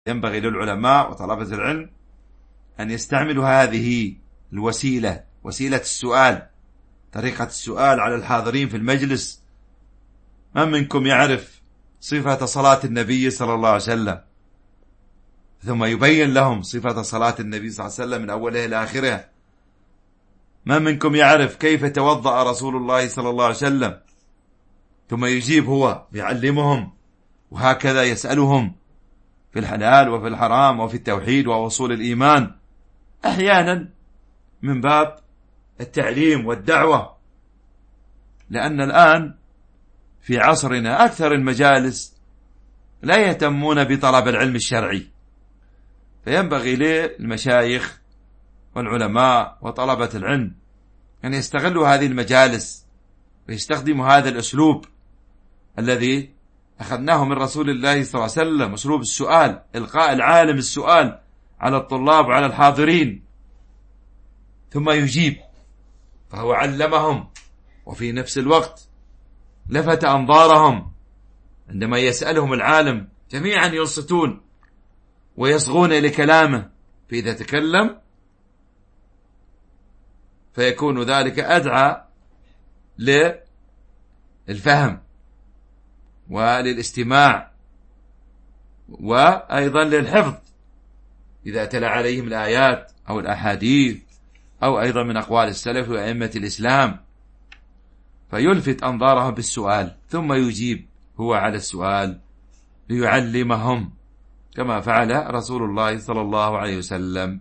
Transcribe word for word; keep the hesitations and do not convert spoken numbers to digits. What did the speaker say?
ينبغي للعلماء وطلبة العلم أن يستعملوا هذه الوسيلة، وسيلة السؤال، طريقة السؤال على الحاضرين في المجلس. من منكم يعرف صفة صلاة النبي صلى الله عليه وسلم؟ ثم يبين لهم صفة صلاة النبي صلى الله عليه وسلم من أولها إلى آخرها. من منكم يعرف كيف توضأ رسول الله صلى الله عليه وسلم؟ ثم يجيب هو، يعلمهم، وهكذا يسألهم في الحلال وفي الحرام وفي التوحيد ووصول الإيمان، أحيانا من باب التعليم والدعوة. لأن الآن في عصرنا أكثر المجالس لا يهتمون بطلب العلم الشرعي، فينبغي للمشايخ والعلماء وطلبة العلم أن يستغلوا هذه المجالس ويستخدموا هذا الأسلوب الذي أخذناه من رسول الله صلى الله عليه وسلم، أسلوب السؤال، إلقاء العالم السؤال على الطلاب وعلى الحاضرين ثم يجيب. فهو علمهم وفي نفس الوقت لفت أنظارهم عندما يسألهم العالم، جميعا ينصتون ويصغون لكلامه، فإذا تكلم فيكون ذلك أدعى للفهم وللاستماع وأيضا للحفظ إذا تلا عليهم الآيات أو الأحاديث أو أيضا من أقوال السلف وأئمة الإسلام، فيلفت أنظارهم بالسؤال ثم يجيب هو على السؤال ليعلمهم كما فعل رسول الله صلى الله عليه وسلم.